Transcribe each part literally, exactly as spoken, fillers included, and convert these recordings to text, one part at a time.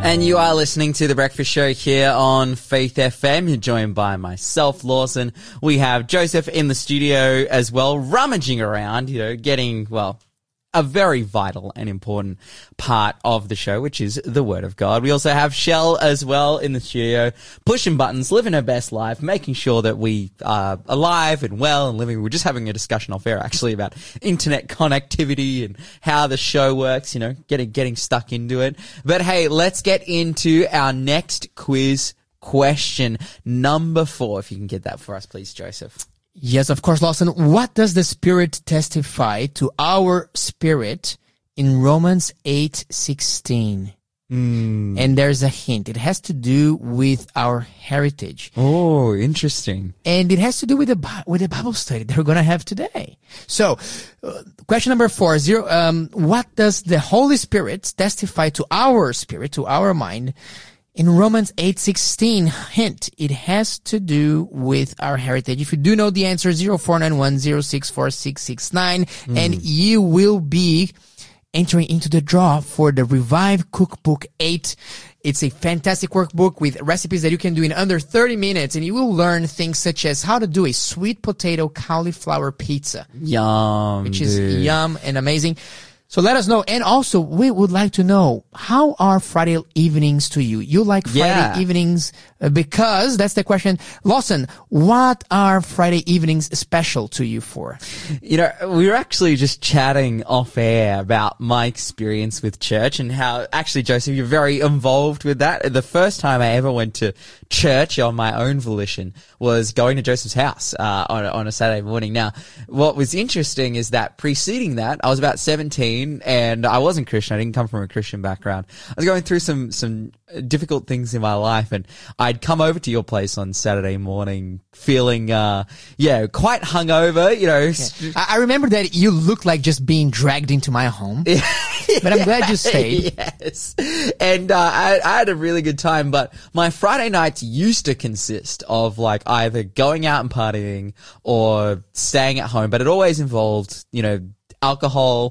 And you are listening to The Breakfast Show here on Faith F M. You're joined by myself, Lawson. We have Joseph in the studio as well, rummaging around, you know, getting, well, a very vital and important part of the show, which is the Word of God. We also have Shell as well in the studio, pushing buttons, living her best life, making sure that we are alive and well and living. We're just having a discussion off air, actually, about internet connectivity and how the show works, you know, getting, getting stuck into it. But hey, let's get into our next quiz question, number four. If you can get that for us, please, Joseph. Yes, of course, Lawson. What does the Spirit testify to our spirit in Romans eight sixteen? Mm. And there's a hint. It has to do with our heritage. Oh, interesting. And it has to do with the with the Bible study that we're going to have today. So, uh, question number four, zero. Um, what does the Holy Spirit testify to our spirit, to our mind? In Romans eight sixteen, hint, it has to do with our heritage. If you do know the answer, zero four nine one zero six four six six nine, mm. and you will be entering into the draw for the Revive Cookbook eight. It's a fantastic workbook with recipes that you can do in under thirty minutes, and you will learn things such as how to do a sweet potato cauliflower pizza. Yum, Which is dude. yum and amazing. So let us know. And also, we would like to know, how are Friday evenings to you? You like Friday Yeah. evenings uh, because, that's the question. Lawson, what are Friday evenings special to you for? You know, we were actually just chatting off air about my experience with church and how, actually, Joseph, you're very involved with that. The first time I ever went to church on my own volition was going to Joseph's house uh, on, on a Saturday morning. Now, what was interesting is that preceding that, I was about seventeen and I wasn't Christian. I didn't come from a Christian background. I was going through some some difficult things in my life, and I'd come over to your place on Saturday morning feeling, uh, yeah, quite hungover, you know. Yeah. I, I remember that you looked like just being dragged into my home, but I'm glad you stayed. Yes. And uh, I, I had a really good time, but my Friday nights used to consist of like either going out and partying or staying at home, but it always involved, you know, alcohol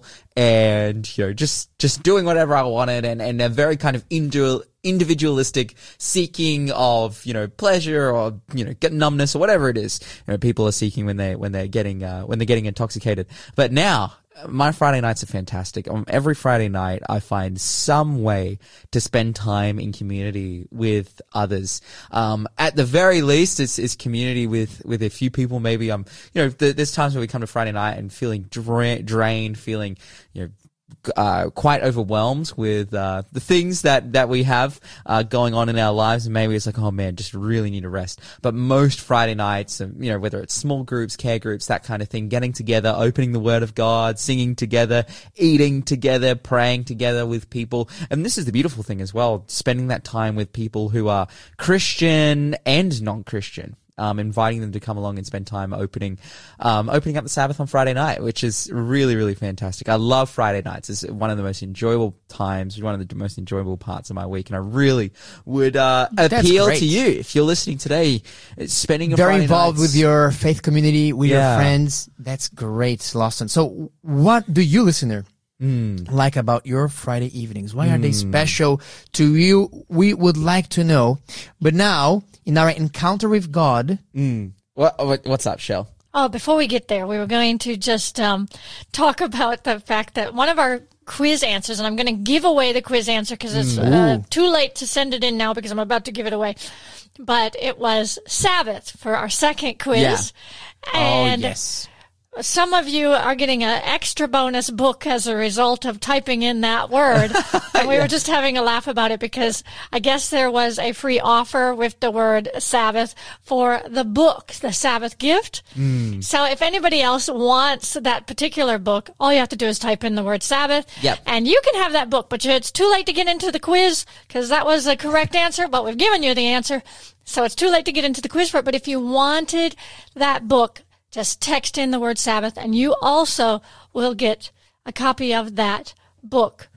and, you know, just, just doing whatever I wanted and, and a very kind of individual, individualistic seeking of, you know, pleasure or, you know, get numbness or whatever it is, you know, people are seeking when they, when they're getting, uh, when they're getting intoxicated. But now, my Friday nights are fantastic. On every Friday night, I find some way to spend time in community with others. Um, at the very least, it's, it's community with, with a few people. Maybe I'm, you know, th- there's times where we come to Friday night and feeling dra- drained, feeling, you know, Uh, quite overwhelmed with uh, the things that that we have uh, going on in our lives, and maybe it's like, oh man, just really need a rest. But most Friday nights, you know, whether it's small groups, care groups, that kind of thing, getting together, opening the Word of God, singing together, eating together, praying together with people, and this is the beautiful thing as well, spending that time with people who are Christian and non-Christian. Um, inviting them to come along and spend time opening, um, opening up the Sabbath on Friday night, which is really, really fantastic. I love Friday nights. It's one of the most enjoyable times, one of the most enjoyable parts of my week. And I really would, uh, appeal to you if you're listening today, spending a Very Friday involved nights. with your faith community, with Yeah. your friends. That's great, Lawson. So what do you, listener, Mm. like about your Friday evenings? Why are mm. they special to you? We would like to know. But now, in our encounter with God, Mm. What, what, what's up, Shell? Oh, before we get there, we were going to just um, talk about the fact that one of our quiz answers, and I'm going to give away the quiz answer because it's Mm. uh, too late to send it in now because I'm about to give it away. But it was Sabbath for our second quiz. Yeah. And oh, yes. some of you are getting an extra bonus book as a result of typing in that word. And we Yeah. were just having a laugh about it because I guess there was a free offer with the word Sabbath for the book, the Sabbath gift. Mm. So if anybody else wants that particular book, all you have to do is type in the word Sabbath. Yep. And you can have that book, but it's too late to get into the quiz because that was the correct answer, but we've given you the answer. So it's too late to get into the quiz for it. But if you wanted that book, just text in the word Sabbath, and you also will get a copy of that book.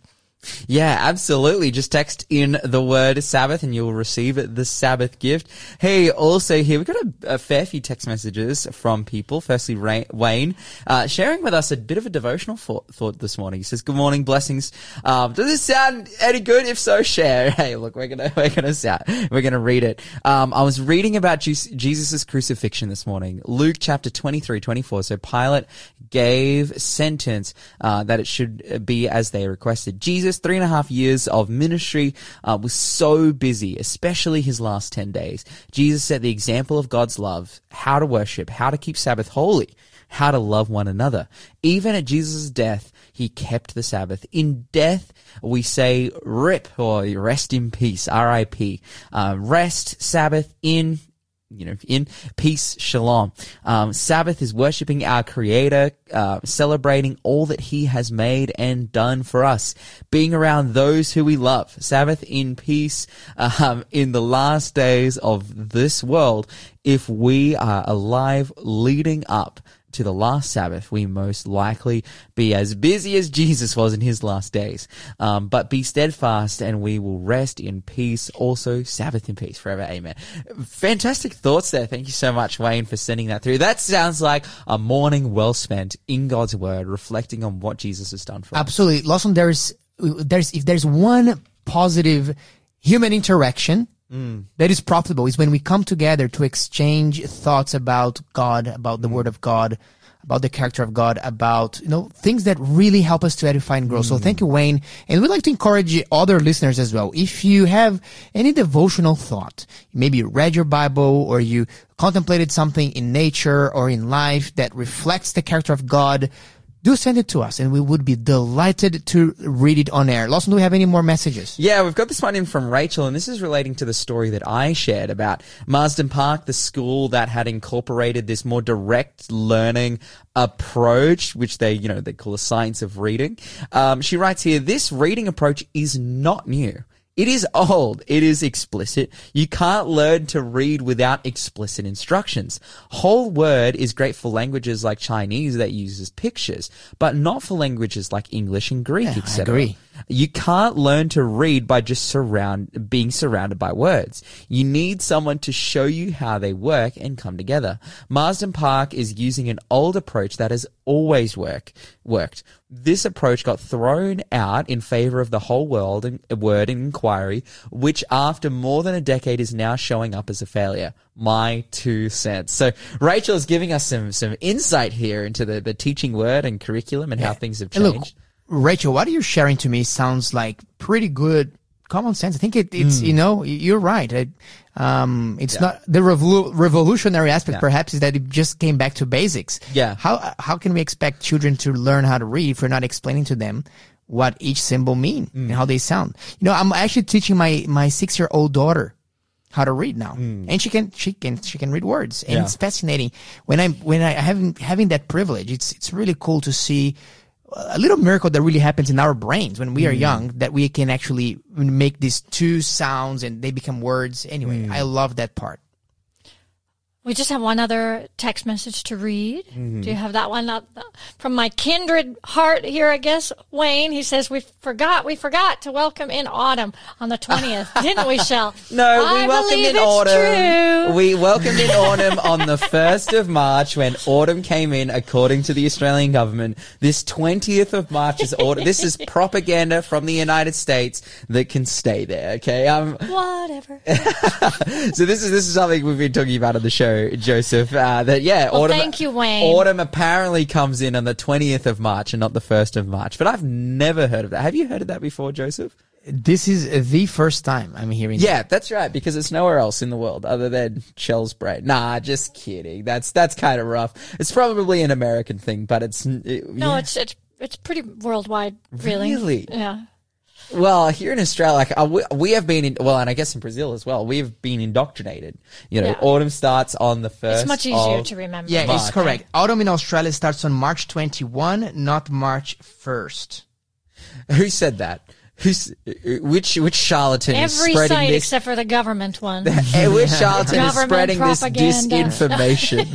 Yeah, absolutely. Just text in the word Sabbath and you'll receive the Sabbath gift. Hey, also here, we've got a, a fair few text messages from people. Firstly, Ray, Wayne, uh, sharing with us a bit of a devotional thought, thought this morning. He says, good morning, blessings. Um, does this sound any good? If so, share. Hey, look, we're gonna, we're gonna sound, we're gonna read it. Um, I was reading about Jesus' crucifixion this morning. Luke chapter twenty-three, twenty-four. So Pilate gave sentence, uh, that it should be as they requested. Jesus, three and a half years of ministry, uh, was so busy, especially his last ten days. Jesus set the example of God's love, how to worship, how to keep Sabbath holy, how to love one another. Even at Jesus' death, he kept the Sabbath. In death, we say rip, or rest in peace, R I P. Uh, rest, Sabbath, in you know, in peace, shalom. Um, Sabbath is worshiping our Creator, uh, celebrating all that He has made and done for us, being around those who we love. Sabbath in peace, um, in the last days of this world. If we are alive leading up to the last Sabbath, we most likely be as busy as Jesus was in his last days. Um, but be steadfast and we will rest in peace. Also, Sabbath in peace forever. Amen. Fantastic thoughts there. Thank you so much, Wayne, for sending that through. That sounds like a morning well spent in God's word, reflecting on what Jesus has done for us. Absolutely. Lawson, there's, there's, if there's one positive human interaction Mm. that is profitable, is when we come together to exchange thoughts about God, about the mm. Word of God, about the character of God, about, you know, things that really help us to edify and grow. Mm. So thank you, Wayne. And we'd like to encourage other listeners as well. If you have any devotional thought, maybe you read your Bible or you contemplated something in nature or in life that reflects the character of God, do send it to us, and we would be delighted to read it on air. Lawson, do we have any more messages? Yeah, we've got this one in from Rachel, and this is relating to the story that I shared about Marsden Park, the school that had incorporated this more direct learning approach, which they, you know, they call the science of reading. Um, she writes here, this reading approach is not new. It is old. It is explicit. You can't learn to read without explicit instructions. Whole word is great for languages like Chinese that uses pictures, but not for languages like English and Greek, yeah, et cetera. I agree. You can't learn to read by just surround, being surrounded by words. You need someone to show you how they work and come together. Marsden Park is using an old approach that has always work, worked. This approach got thrown out in favor of the whole world and word and inquiry, which after more than a decade is now showing up as a failure. My two cents. So Rachel is giving us some, some insight here into the, the teaching word and curriculum and yeah. how things have changed. Look, Rachel, what you're sharing to me sounds like pretty good common sense. I think it, it's, mm. you know, you're right. It, um, it's yeah. not the revol- revolutionary aspect, yeah. perhaps, is that it just came back to basics. Yeah. How, how can we expect children to learn how to read if we're not explaining to them what each symbol mean mm. and how they sound? You know, I'm actually teaching my, my six year old daughter how to read now. Mm. And she can, she can, she can read words. And yeah. it's fascinating. When I'm, when I having, having that privilege, it's, it's really cool to see a little miracle that really happens in our brains when we are mm. young, that we can actually make these two sounds and they become words. Anyway, mm. I love that part. We just have one other text message to read. Mm-hmm. Do you have that one? From my kindred heart here, I guess, Wayne. He says, we forgot, we forgot to welcome in autumn on the twentieth. Didn't we, Shell? No, we I welcomed in autumn. True. We welcomed in autumn on the first of March when autumn came in according to the Australian government. This twentieth of March is autumn. This is propaganda from the United States that can stay there, okay? Um, Whatever. So this is, this is something we've been talking about on the show, Joseph, uh, that, yeah, well, autumn, thank you, Wayne. Autumn apparently comes in on the twentieth of March and not the first of March. But I've never heard of that. Have you heard of that before, Joseph? This is the first time I'm hearing Yeah, that. that's right, because it's nowhere else in the world other than Shell's brain. Nah, just kidding. That's, that's kind of rough. It's probably an American thing, but it's, it, no, yeah. it's, it's, it's pretty worldwide, really. Really? Yeah. Well, here in Australia, like uh, we, we have been in, well, and I guess in Brazil as well, we've been indoctrinated. You know, yeah. autumn starts on the first. It's much easier to remember. Yeah, March. It's correct. Autumn in Australia starts on March twenty-first, not March first. Who said that? Who's which? Which charlatan is Every spreading site this? except for the government one. Eh, which charlatan is Government spreading this propaganda. disinformation?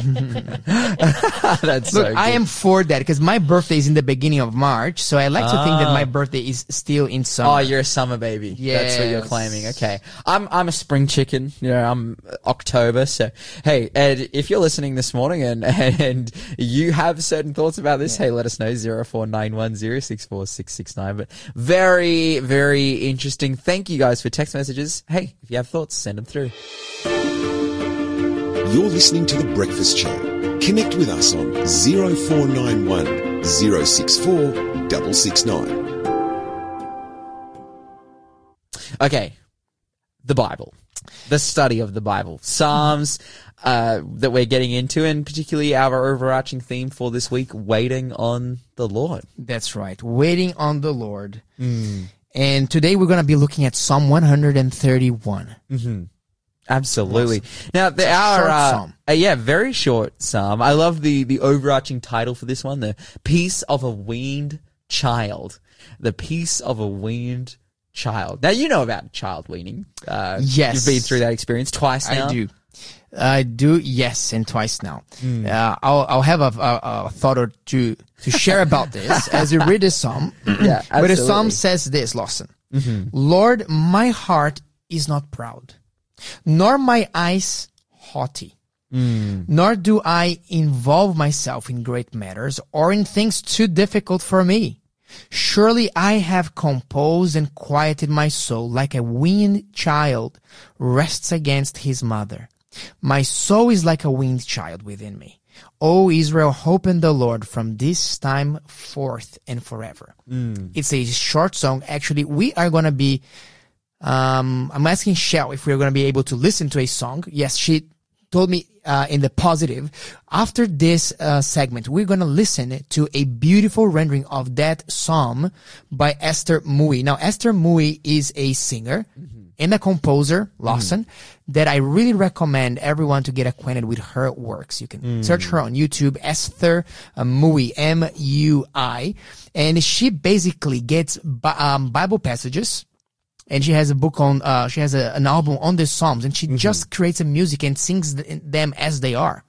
That's Look, so I good. am for that because my birthday is in the beginning of March, so I like to think that Ah. my birthday is still in summer. Oh, you're a summer baby. That's what you're Yes. claiming. Okay. I'm I'm a spring chicken. You know, I'm October. So, hey, Ed, if you're listening this morning and and you have certain thoughts about this, hey, let us know. zero four nine one zero six four six six nine. But very, very interesting. Thank you guys for text messages. Hey, if you have thoughts, send them through. You're listening to The Breakfast Show. Connect with us on zero four nine one zero six four six six nine. Okay. The Bible. The study of the Bible. Psalms uh, that we're getting into, and particularly our overarching theme for this week, waiting on the Lord. That's right. Waiting on the Lord. Mm. And today we're going to be looking at Psalm one thirty-one. Absolutely. Now, the, a our, short uh, psalm. uh, yeah, very short psalm. I love the, the overarching title for this one, the peace of a weaned child. The peace of a weaned child. Now, you know about child weaning. Uh, Yes. You've been through that experience twice now. I do. I do, yes, and twice now. Uh, I'll, I'll have a, a, a thought or two to share about this as you read the psalm. Yeah, But the psalm absolutely. says this, Lawson. Lord, my heart is not proud, nor my eyes haughty. Nor do I involve myself in great matters or in things too difficult for me. Surely I have composed and quieted my soul like a weaned child rests against his mother. My soul is like a weaned child within me. O Israel, hope in the Lord from this time forth and forever. It's a short song. Actually, we are going to be, um, I'm asking Shell if we're going to be able to listen to a song. Yes, she told me uh, in the positive. After this uh, segment, we're going to listen to a beautiful rendering of that psalm by Esther Mui. Now, Esther Mui is a singer and a composer, Lawson, that I really recommend everyone to get acquainted with her works. You can search her on YouTube, Esther uh, Mui, M U I, and she basically gets bi- um, Bible passages. And she has a book on, uh, she has a, an album on the Psalms, and she just creates a music and sings th- them as they are.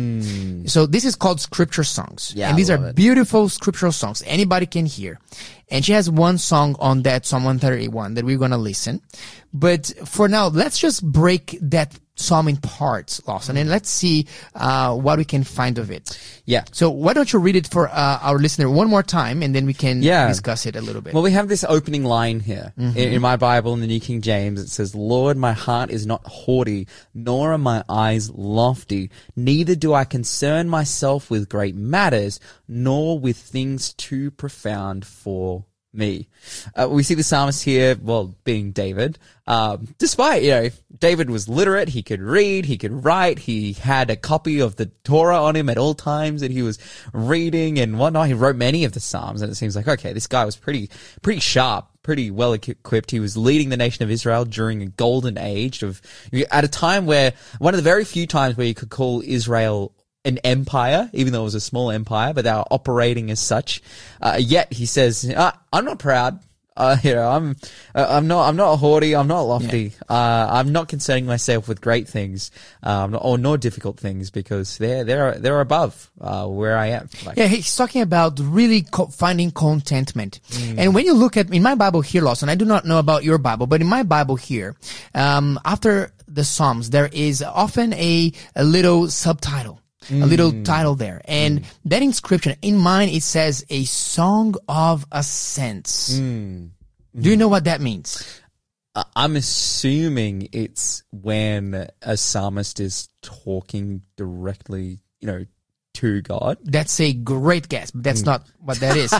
Mm. So this is called scripture songs. Yeah, and these I are love it. beautiful scriptural songs. Anybody can hear. And she has one song on that Psalm one thirty-one that we're going to listen. But for now, let's just break that psalm in parts, Lawson, and let's see, uh, what we can find of it. Yeah. So why don't you read it for, uh, our listener one more time, and then we can Yeah. discuss it a little bit. Well, we have this opening line here. Mm-hmm. In, in my Bible, in the New King James, it says, Lord, my heart is not haughty, nor are my eyes lofty. Neither do I concern myself with great matters, nor with things too profound for me. Uh, we see the psalmist here, well, being David, um, despite, you know, David was literate, he could read, he could write, he had a copy of the Torah on him at all times that he was reading and whatnot. He wrote many of the Psalms, and it seems like, okay, this guy was pretty, pretty sharp, pretty well equipped. He was leading the nation of Israel during a golden age of, at a time where, one of the very few times where you could call Israel an empire, even though it was a small empire, but they were operating as such. Uh, yet he says, uh, "I'm not proud. Uh, you know, I'm, uh, I'm not, I'm not haughty. I'm not lofty. Uh, I'm not concerning myself with great things, um, or nor difficult things, because they're, they're, they're above, uh, where I am." Like, Yeah, he's talking about really co- finding contentment. And when you look at, in my Bible here, Lawson, I do not know about your Bible, but in my Bible here, um, after the Psalms, there is often a, a little subtitle. A little title there. And that inscription, in mine, it says a song of ascents. Do you know what that means? Uh, I'm assuming it's when a psalmist is talking directly, you know, to God. That's a great guess, but that's not what that is.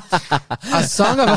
A song of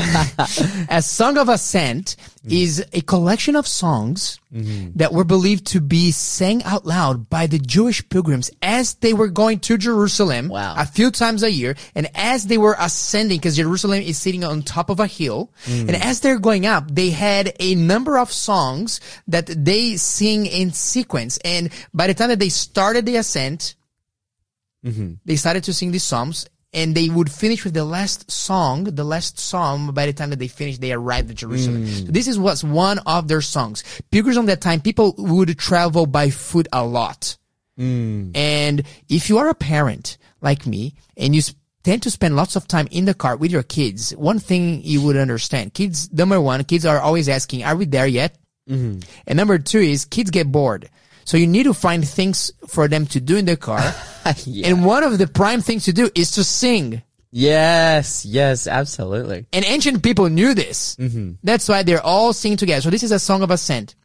a song of ascent is a collection of songs that were believed to be sang out loud by the Jewish pilgrims as they were going to Jerusalem Wow. a few times a year, and as they were ascending, because Jerusalem is sitting on top of a hill, and as they're going up, they had a number of songs that they sing in sequence, and by the time that they started the ascent, they started to sing these psalms, and they would finish with the last song, the last psalm. By the time that they finished, they arrived at Jerusalem. Mm. So this is was one of their songs. Pilgrims on that time, people would travel by foot a lot. Mm. And if you are a parent like me, and you sp- tend to spend lots of time in the car with your kids, one thing you would understand, kids, number one, kids are always asking, are we there yet? Mm-hmm. And number two is kids get bored. So you need to find things for them to do in the car. Yeah. And one of the prime things to do is to sing. Yes, yes, absolutely. And ancient people knew this. Mm-hmm. That's why they're all singing together. So this is a song of ascent.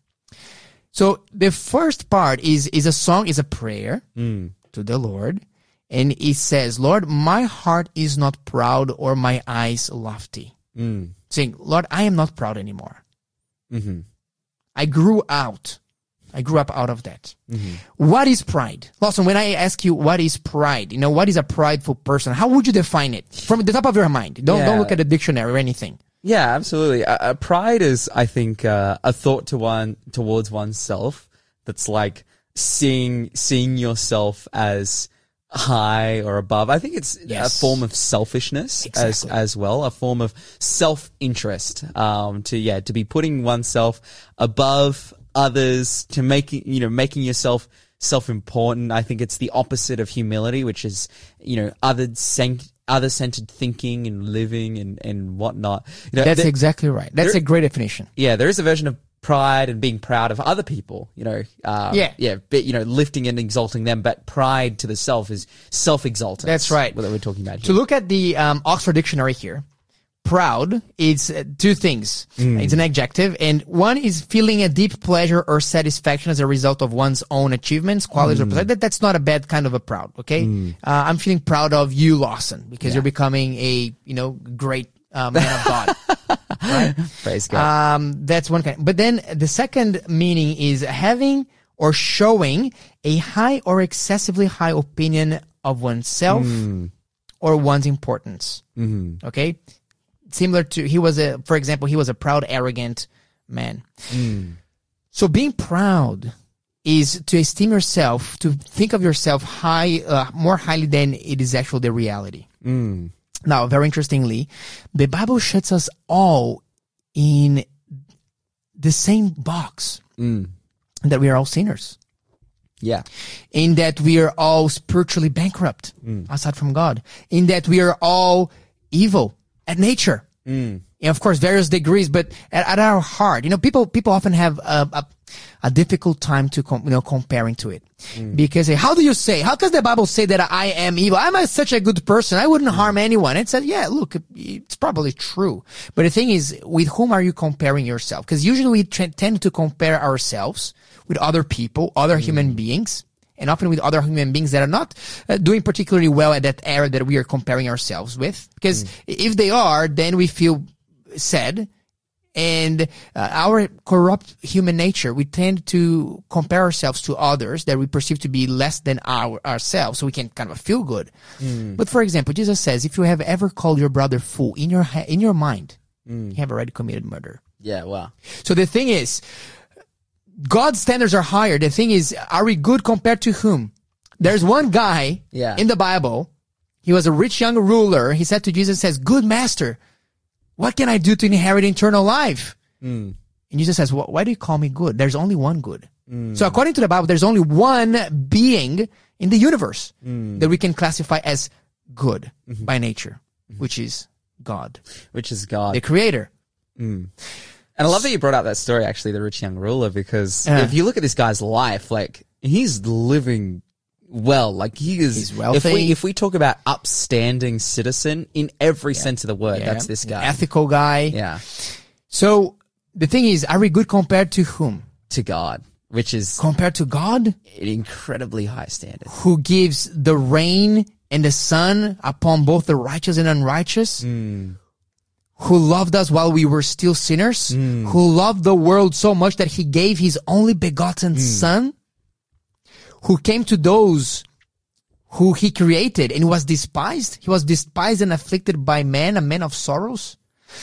So the first part is, is a song, is a prayer mm. to the Lord. And it says, Lord, my heart is not proud or my eyes lofty. Mm. Saying, Lord, I am not proud anymore. Mm-hmm. I grew out. I grew up out of that. Mm-hmm. What is pride? Lawson, when I ask you what is pride, you know, what is a prideful person? How would you define it? From the top of your mind. Don't, yeah. don't look at the dictionary or anything. Yeah, absolutely. Uh, uh, pride is, I think, uh, a thought to one, towards oneself that's like seeing, seeing yourself as high or above. I think it's yes. a form of selfishness exactly. as as well, a form of self-interest. Um, to yeah, to be putting oneself above others, to making you know making yourself self-important. I think it's the opposite of humility, which is you know other cent- other-centered thinking and living and and whatnot. You know, That's there, exactly right. That's there, a great definition. Yeah, there is a version of pride and being proud of other people, you know, um, yeah, yeah, but, you know, lifting and exalting them. But pride to the self is self-exaltance. That's right. What we're talking about here. To look at the um, Oxford Dictionary here, proud is uh, two things. Mm. It's an adjective, and one is feeling a deep pleasure or satisfaction as a result of one's own achievements, qualities, mm. or that, that's not a bad kind of a proud. Okay, mm. uh, I'm feeling proud of you, Lawson, because yeah. you're becoming a you know great uh, man of God. Right? Praise God. Um, that's one kind. But then the second meaning is having or showing a high or excessively high opinion of oneself mm. or one's importance. Mm-hmm. Okay? Similar to, he was a, for example, he was a proud, arrogant man. Mm. So being proud is to esteem yourself, to think of yourself high, uh, more highly than it is actually the reality. Mm. Now, very interestingly, the Bible shuts us all in the same box, mm. that we are all sinners. Yeah. In that we are all spiritually bankrupt, mm. aside from God. In that we are all evil at nature. Mm. And of course, various degrees, but at, at our heart, you know, people people often have a, a, a difficult time to com, you know comparing to it, mm. because how do you say? How does the Bible say that I am evil? I'm a, such a good person. I wouldn't mm. harm anyone. It said, yeah, look, it's probably true. But the thing is, with whom are you comparing yourself? Because usually we t- tend to compare ourselves with other people, other mm. human beings, and often with other human beings that are not uh, doing particularly well at that area that we are comparing ourselves with. Because mm. if they are, then we feel sad. And uh, our corrupt human nature, we tend to compare ourselves to others that we perceive to be less than our ourselves, so we can kind of feel good. Mm. But for example, Jesus says, if you have ever called your brother fool in your ha- in your mind, mm. you have already committed murder. Yeah, wow. So the thing is, God's standards are higher. The thing is, are we good compared to whom? There's one guy yeah. in the Bible. He was a rich young ruler. He said to Jesus, says, good master, what can I do to inherit eternal life? Mm. And Jesus says, well, why do you call me good? There's only one good. Mm. So according to the Bible, there's only one being in the universe mm. that we can classify as good mm-hmm. by nature, mm-hmm. which is God. Which is God. The creator. Mm. And I love that you brought up that story, actually, the rich young ruler, because uh, if you look at this guy's life, like, he's living well. Like, he is, he's wealthy. If we, if we talk about upstanding citizen in every yeah. sense of the word, yeah. that's this guy. Ethical guy. Yeah. So, the thing is, are we good compared to whom? To God, which is... Compared to God? An incredibly high standard. Who gives the rain and the sun upon both the righteous and unrighteous? Mm. Who loved us while we were still sinners, mm. who loved the world so much that he gave his only begotten mm. son, who came to those who he created and was despised. He was despised and afflicted by man, a man of sorrows.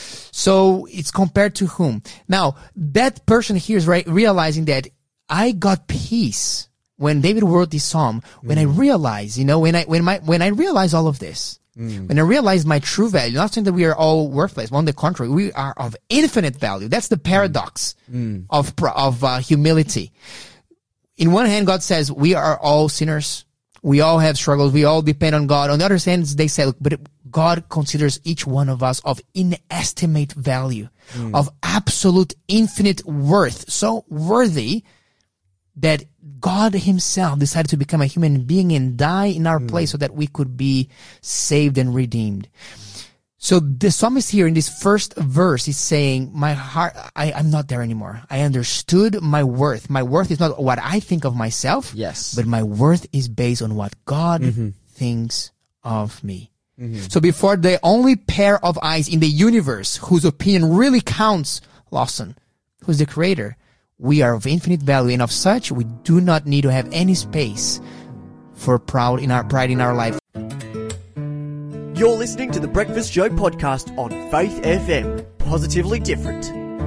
So it's compared to whom? Now, that person here is right, realizing that I got peace when David wrote this psalm, when mm. I realized, you know, when I, when my, when I realized all of this, Mm. When I realize my true value, not saying that we are all worthless. On the contrary, we are of infinite value. That's the paradox mm. of of uh, humility. In one hand, God says we are all sinners. We all have struggles. We all depend on God. On the other hand, they say, look, but God considers each one of us of inestimate value, mm. of absolute infinite worth, so worthy that God himself decided to become a human being and die in our mm. place so that we could be saved and redeemed. So the psalmist here in this first verse is saying, my heart, I, I'm not there anymore. I understood my worth. My worth is not what I think of myself. Yes. But my worth is based on what God mm-hmm. thinks of me. Mm-hmm. So before the only pair of eyes in the universe whose opinion really counts, Lawson, who's the creator, we are of infinite value, and of such, we do not need to have any space for proud in our pride in our life. You're listening to the Breakfast Show podcast on Faith F M. Positively different.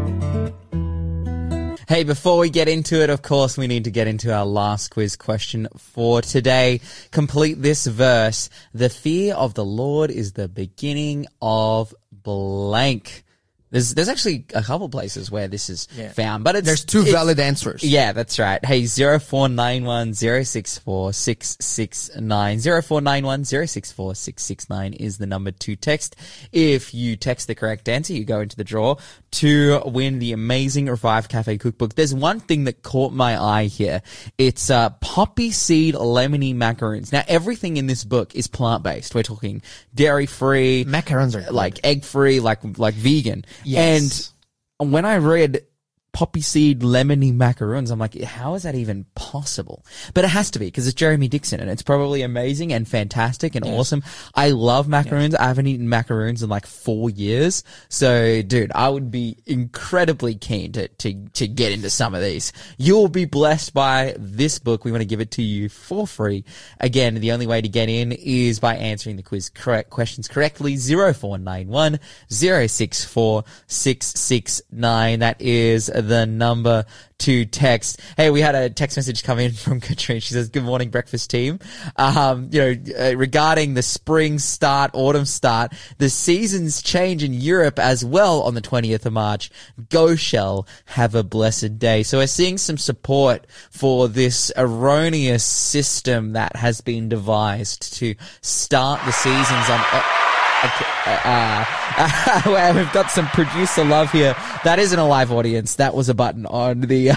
Hey, before we get into it, of course, we need to get into our last quiz question for today. Complete this verse. The fear of the Lord is the beginning of blank. There's there's actually a couple places where this is yeah. found, but it's there's two it's, valid answers. Yeah, that's right. Hey, zero four nine one zero six four six six nine zero four nine one zero six four six six nine is the number to text. If you text the correct answer, you go into the draw to win the amazing Revive Cafe cookbook. There's one thing that caught my eye here. It's uh poppy seed lemony macaroons. Now, everything in this book is plant based. We're talking dairy free, macarons are like egg free, like like vegan. Yes. And when I read poppy seed lemony macaroons, I'm like, how is that even possible? But it has to be, because it's Jeremy Dixon, and it's probably amazing and fantastic and yes. awesome. I love macaroons. Yes. I haven't eaten macaroons in like four years. So, dude, I would be incredibly keen to, to, to get into some of these. You'll be blessed by this book. We want to give it to you for free. Again, the only way to get in is by answering the quiz correct questions correctly. zero four nine one zero six four six six nine. That is the number to text. Hey, we had a text message come in from Katrine. She says, good morning, breakfast team. Um, you know, uh, regarding the spring start, autumn start, the seasons change in Europe as well on the twentieth of March. Go Shell. Have a blessed day. So we're seeing some support for this erroneous system that has been devised to start the seasons on... Uh, Okay, uh, uh, well, we've got some producer love here. That isn't a live audience. That was a button on the,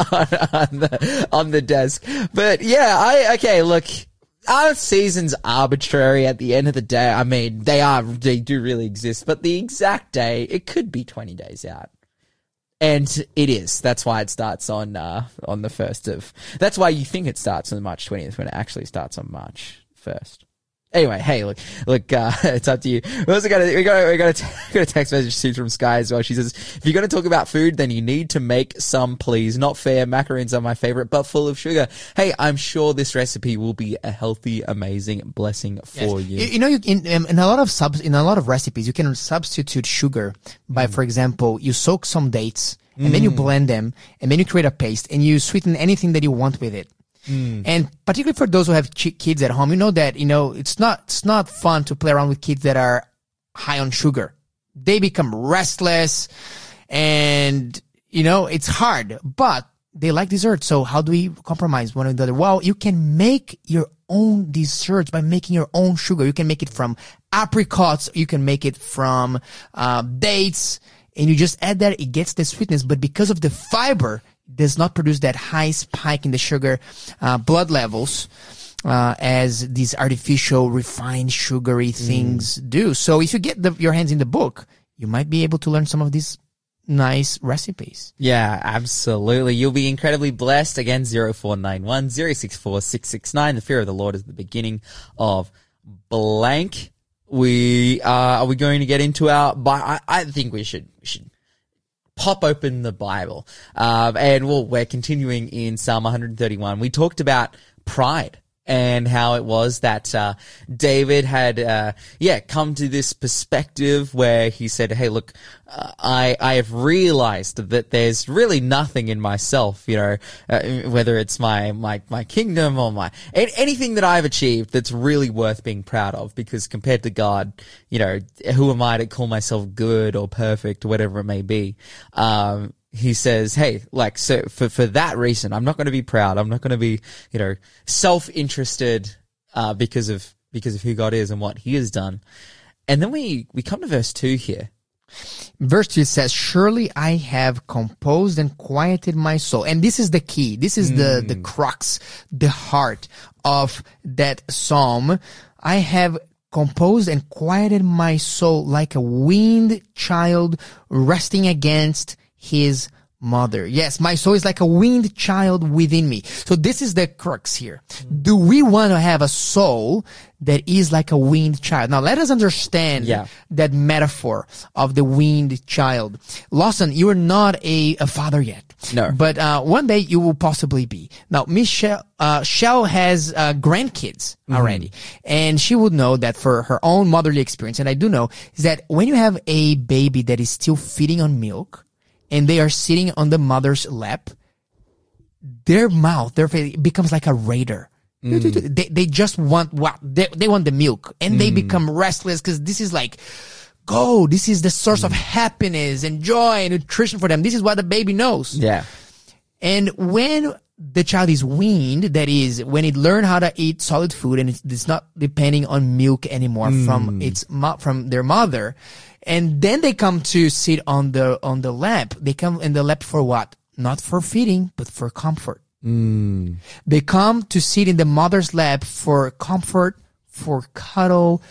on the, on the desk. But yeah, I, okay, look, our seasons arbitrary at the end of the day. I mean, they are, they do really exist, but the exact day, it could be twenty days out. And it is. That's why it starts on, uh, on the first of, that's why you think it starts on March twentieth when it actually starts on March first. Anyway, hey, look, look, uh, it's up to you. We also got a, we got, we got a, t- got a text message too from Sky as well. She says, if you're going to talk about food, then you need to make some, please. Not fair. Macaroons are my favorite, but full of sugar. Hey, I'm sure this recipe will be a healthy, amazing blessing for yes. you. You, you know, you, in, in a lot of subs, in a lot of recipes, you can substitute sugar by, mm. for example, you soak some dates and mm. then you blend them and then you create a paste and you sweeten anything that you want with it. Mm. And particularly for those who have ch- kids at home, you know that, you know, it's not, it's not fun to play around with kids that are high on sugar. They become restless and, you know, it's hard, but they like dessert. So how do we compromise one another? Well, you can make your own desserts by making your own sugar. You can make it from apricots. You can make it from, uh, dates, and you just add that. It gets the sweetness, but because of the fiber, does not produce that high spike in the sugar uh, blood levels uh, as these artificial refined sugary things mm. do. So if you get the, your hands in the book, you might be able to learn some of these nice recipes. Yeah, absolutely. You'll be incredibly blessed. Again, zero four nine one zero six four six six nine. The fear of the Lord is the beginning of blank. We uh, are we going to get into our? I, I think we should we should. pop open the Bible. Um, and well, we're continuing in Psalm one thirty-one. We talked about pride and how it was that uh, David had, uh, yeah, come to this perspective where he said, hey, look, uh, I I have realized that there's really nothing in myself, you know, uh, whether it's my, my, my kingdom or my, anything that I've achieved that's really worth being proud of, because compared to God, you know, who am I to call myself good or perfect or whatever it may be? Um, he says, hey, like, so for, for that reason, I'm not going to be proud. I'm not going to be, you know, self-interested, uh, because of, because of who God is and what he has done. And then we, we come to verse two here. Verse two says, surely I have composed and quieted my soul. And this is the key. This is mm. the, the crux, the heart of that psalm. I have composed and quieted my soul like a weaned child resting against his mother. Yes, my soul is like a weaned child within me. So this is the crux here. Do we want to have a soul that is like a weaned child? Now let us understand yeah. that metaphor of the weaned child. Lawson, you are not a, a father yet. No. But uh, one day you will possibly be. Now, Michelle, uh, Shell has uh, grandkids already. Mm-hmm. And she would know that for her own motherly experience, and I do know, is that when you have a baby that is still feeding on milk, and they are sitting on the mother's lap, their mouth, their face becomes like a raider. Mm. They they just want what? They, they want the milk. And mm. they become restless because this is like, go, this is the source mm. of happiness and joy and nutrition for them. This is what the baby knows. Yeah. And when the child is weaned, that is, when it learns how to eat solid food and it's, it's not depending on milk anymore mm. from its from their mother, and then they come to sit on the on the lap. They come in the lap for what? Not for feeding, but for comfort. Mm. They come to sit in the mother's lap for comfort, for cuddle,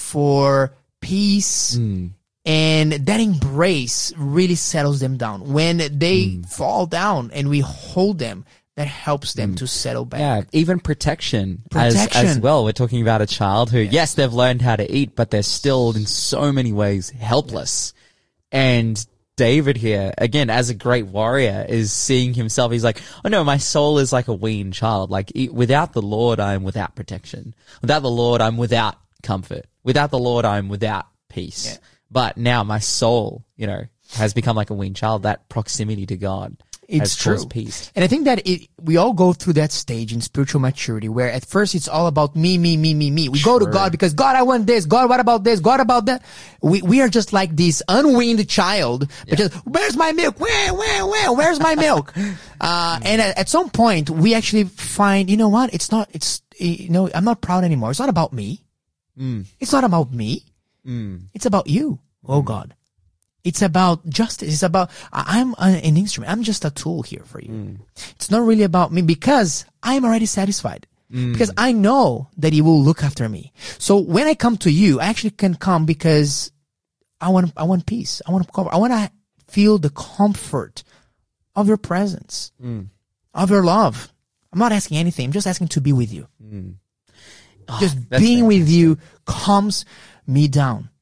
for peace. Mm. And that embrace really settles them down. When they mm. fall down and we hold them, that helps them mm. to settle back. Yeah, even protection, protection. As, as well. We're talking about a child who, yes. yes, they've learned how to eat, but they're still in so many ways helpless. Yeah. And David here, again, as a great warrior, is seeing himself. He's like, oh no, my soul is like a weaned child. Like, without the Lord, I am without protection. Without the Lord, I'm without comfort. Without the Lord, I'm without peace. Yeah. But now my soul, you know, has become like a weaned child. That proximity to God. It's true. Peace. And I think that it, we all go through that stage in spiritual maturity where at first it's all about me, me, me, me, me. We True. go to God because God, I want this. God, what about this? God, about that? We, we are just like this unweaned child. Yeah. Just, where's my milk? Where, where, where? Where's my milk? uh, and at, at some point we actually find, you know what? It's not, it's, you know, I'm not proud anymore. It's not about me. Mm. It's not about me. Mm. It's about you. Oh God. It's about justice. It's about, I'm an instrument. I'm just a tool here for you. Mm. It's not really about me because I'm already satisfied. Mm. Because I know that you will look after me. So when I come to you, I actually can come because I want, I want peace. I want to cover. I want to feel the comfort of your presence, mm. of your love. I'm not asking anything. I'm just asking to be with you. Mm. Oh, just being with you calms me down.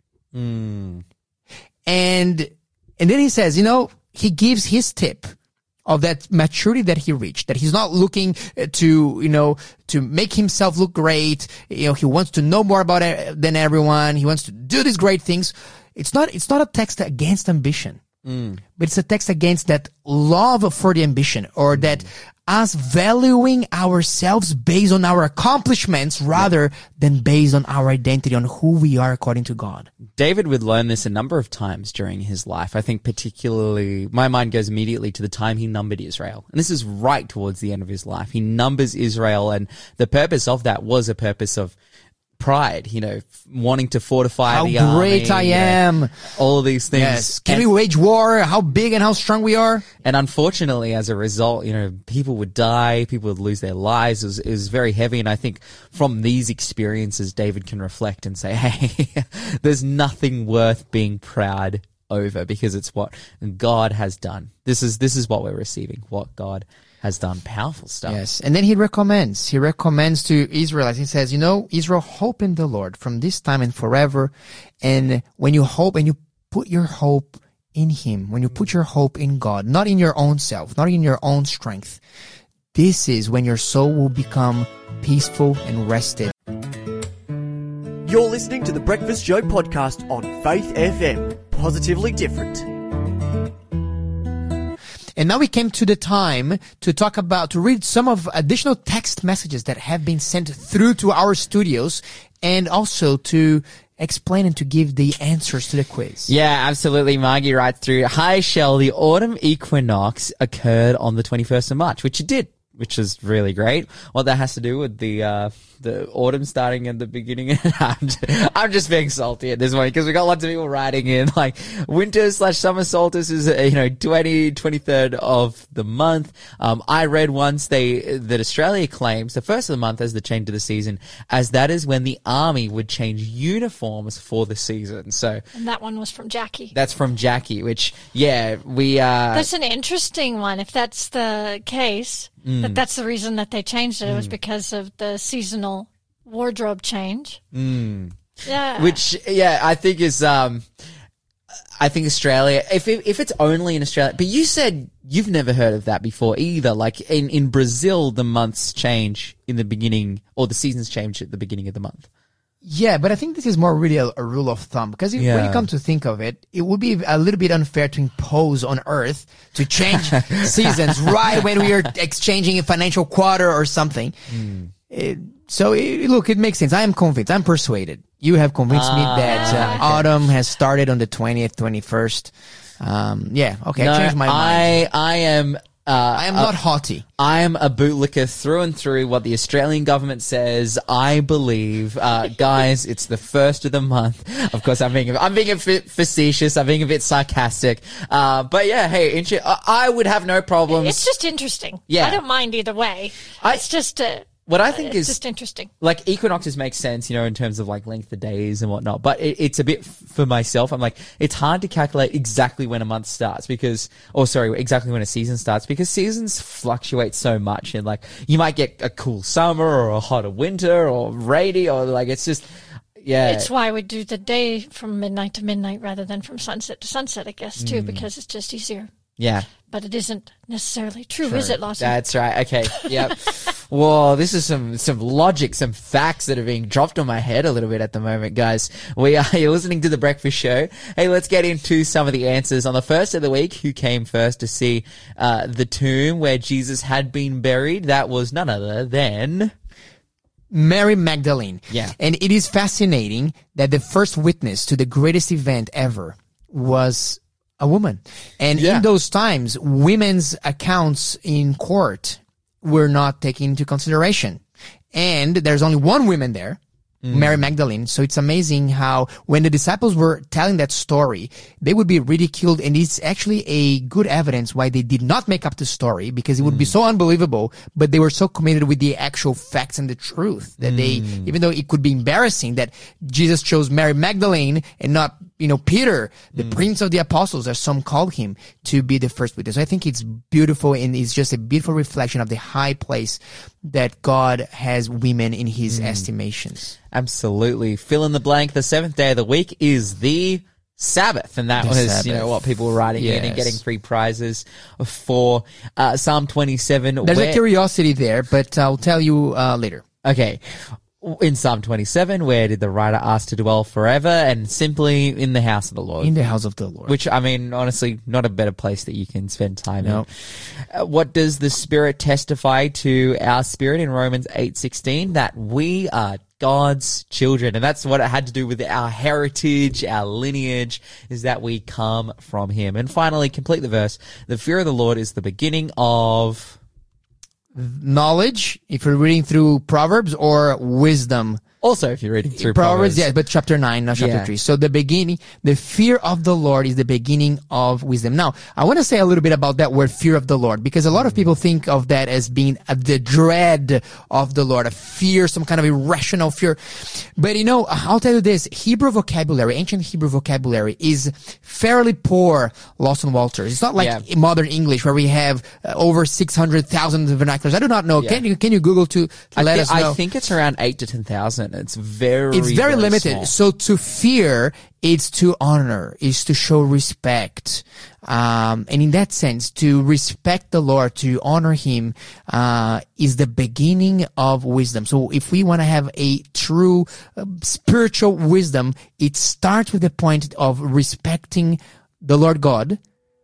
Mm. And, and then he says, you know, he gives his tip of that maturity that he reached, that he's not looking to, you know, to make himself look great. You know, he wants to know more about it than everyone. He wants to do these great things. It's not, it's not a text against ambition, mm. but it's a text against that love for the ambition, or mm. that us valuing ourselves based on our accomplishments rather yeah. than based on our identity, on who we are according to God. David would learn this a number of times during his life. I think particularly, my mind goes immediately to the time he numbered Israel. And this is right towards the end of his life. He numbers Israel, and the purpose of that was a purpose of pride, you know, wanting to fortify how the army. How great I am. Know, all of these things. Yes. Can and, we wage war? How big and how strong we are? And unfortunately, as a result, you know, people would die, people would lose their lives. It was, it was very heavy. And I think from these experiences, David can reflect and say, hey, there's nothing worth being proud over, because it's what God has done. This is, this is what we're receiving, what God has done. Powerful stuff. Yes. And then he recommends, he recommends to Israelites, he says, you know, Israel, hope in the Lord from this time and forever. And when you hope and you put your hope in him, when you put your hope in God, not in your own self, not in your own strength, this is when your soul will become peaceful and rested. You're listening to the Breakfast Show podcast on Faith F M. Positively different. And now we came to the time to talk about, to read some of additional text messages that have been sent through to our studios, and also to explain and to give the answers to the quiz. Yeah, absolutely. Margie writes through, hi, Shell, the autumn equinox occurred on the twenty-first of March, which it did, which is really great. What that has to do with the uh the autumn starting at the beginning. I'm, just, I'm just being salty at this point because we got lots of people writing in like winter slash summer solstice is, you know, twenty, twenty-third of the month. Um, I read once they, that Australia claims the first of the month as the change of the season, as that is when the army would change uniforms for the season. So And that one was from Jackie. that's from Jackie, which, yeah, we, uh, That's an interesting one. If that's the case, Mm. that that's the reason that they changed it. It was because of the seasonal wardrobe change. mm. Yeah. Which, yeah, I think is, um, I think Australia, if it, if it's only in Australia, but you said you've never heard of that before either. Like in, in Brazil, the months change in the beginning, or the seasons change at the beginning of the month. Yeah, but I think this is more really a, a rule of thumb, because if, when Yeah. you come to think of it, it would be a little bit unfair to impose on Earth to change seasons right when we are exchanging a financial quarter or something. Mm. It, so it, look, it makes sense. I am convinced. I'm persuaded. You have convinced me Ah, that uh, okay. autumn has started on the twentieth, twenty-first. Um, yeah, okay, No, I changed my mind. I, I am, uh, I am not haughty. I am a bootlicker through and through. What the Australian government says, I believe. Uh, guys, it's the first of the month. Of course, I'm being, I'm being a bit facetious. I'm being a bit sarcastic. Uh, but yeah, hey, inter- I, I would have no problems. It's just interesting. Yeah. I don't mind either way. I- it's just uh, what I think it's is just interesting. like equinoxes make sense, you know, in terms of like length of days and whatnot. But it, it's a bit for myself. I'm like, it's hard to calculate exactly when a month starts because, or sorry, exactly when a season starts because seasons fluctuate so much. And like, you might get a cool summer or a hotter winter or rainy or like, it's just, yeah. It's why we do the day from midnight to midnight rather than from sunset to sunset, I guess, too, because it's just easier. yeah. But it isn't necessarily true, is it, Lawson? That's right. Okay. Yep. Whoa, this is some, some logic, some facts that are being dropped on my head a little bit at the moment, guys. We are, you're listening to The Breakfast Show. Hey, let's get into some of the answers. On the first of the week, who came first to see, uh, the tomb where Jesus had been buried? That was none other than... Mary Magdalene. Yeah. And it is fascinating that the first witness to the greatest event ever was a woman. And Yeah. in those times, women's accounts in court were not taken into consideration. And there's only one woman there, Mary Magdalene. So it's amazing how when the disciples were telling that story, they would be ridiculed. And it's actually a good evidence why they did not make up the story, because it would be so unbelievable, but they were so committed with the actual facts and the truth that they, even though it could be embarrassing that Jesus chose Mary Magdalene and not, you know, Peter, the prince of the apostles, as some called him, to be the first witness. So I think it's beautiful, and it's just a beautiful reflection of the high place that God has women in his estimations. Absolutely. Fill in the blank. The seventh day of the week is the Sabbath. And that The was, you know, Sabbath. what people were writing in and Yes. getting free prizes for, uh, Psalm twenty-seven. There's where- a curiosity there, but I'll tell you uh, later. Okay. In Psalm twenty-seven, where did the writer ask to dwell forever? And simply in the house of the Lord. In the house of the Lord. Which, I mean, honestly, not a better place that you can spend time No. in. Uh, what does the Spirit testify to our spirit in Romans eight sixteen? That we are God's children. And that's what it had to do with our heritage, our lineage, is that we come from Him. And finally, complete the verse. The fear of the Lord is the beginning of... Knowledge, if you're reading through Proverbs, or wisdom. Also, if you're reading through Proverbs, Proverbs. yeah, but chapter nine, not chapter Yeah. three. So the beginning, the fear of the Lord is the beginning of wisdom. Now, I want to say a little bit about that word fear of the Lord, because a lot of people think of that as being uh, the dread of the Lord, a fear, some kind of irrational fear. But you know, I'll tell you this, Hebrew vocabulary, ancient Hebrew vocabulary is fairly poor, Lawson Walters. It's not like Yeah. in modern English where we have uh, over six hundred thousand vernaculars. I do not know. Yeah. Can you, can you Google to, to I, let thi- us know? I think it's around eight to ten thousand. limit. It's very, It's very, limited. small. So to fear is to honor, is to show respect. Um, and in that sense, to respect the Lord, to honor Him, uh, is the beginning of wisdom. So if we want to have a true uh, spiritual wisdom, it starts with the point of respecting the Lord God.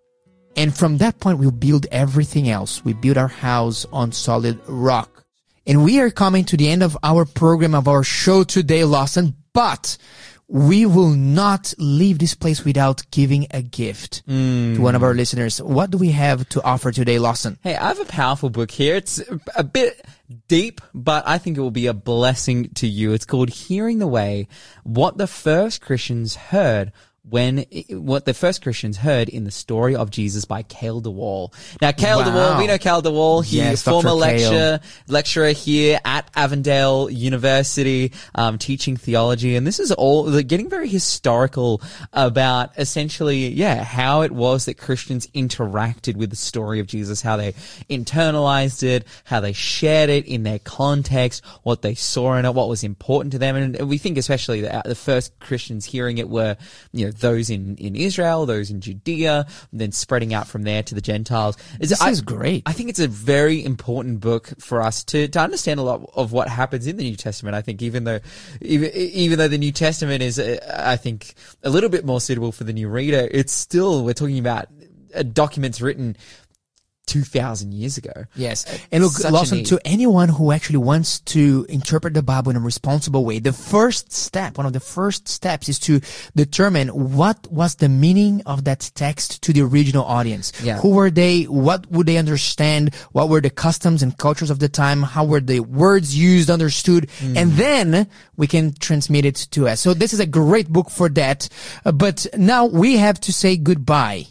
And from that point, we'll build everything else. We build our house on solid rock. And we are coming to the end of our program, of our show today, Lawson, but we will not leave this place without giving a gift mm. to one of our listeners. What do we have to offer today, Lawson? Hey, I have a powerful book here. It's a bit deep, but I think it will be a blessing to you. It's called Hearing the Way, What the First Christians Heard when what the first Christians heard in the story of Jesus by Cale DeWall. Now, Cale Wow. DeWall, we know Cale DeWall. He's Yes, former Doctor Cale. lecturer, lecturer here at Avondale University, um, teaching theology. And this is all like, getting very historical about essentially, yeah, how it was that Christians interacted with the story of Jesus, how they internalized it, how they shared it in their context, what they saw in it, what was important to them. And we think especially that the first Christians hearing it were, you know, those in, in Israel, those in Judea, and then spreading out from there to the Gentiles. It's, This I, is great. I think it's a very important book for us to, to understand a lot of what happens in the New Testament. I think even though, even, even though the New Testament is, uh, I think, a little bit more suitable for the new reader, it's still, we're talking about uh, documents written two thousand years ago. Yes. And look, Such a Lawson, need. to anyone who actually wants to interpret the Bible in a responsible way, the first step, one of the first steps is to determine what was the meaning of that text to the original audience. Yeah. Who were they? What would they understand? What were the customs and cultures of the time? How were the words used, understood? Mm. And then we can transmit it to us. So this is a great book for that. Uh, but now we have to say goodbye.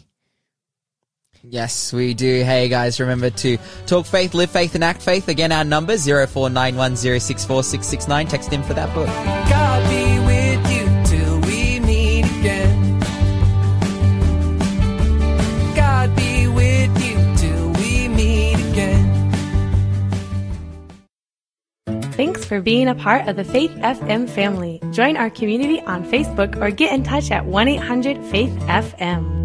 Yes, we do. Hey guys, remember to talk faith, live faith, and act faith. Again, our number zero four nine one zero six four six six nine. Text in for that book. God be with you till we meet again. God be with you till we meet again. Thanks for being a part of the Faith F M family. Join our community on Facebook or get in touch at one eight hundred faith F M.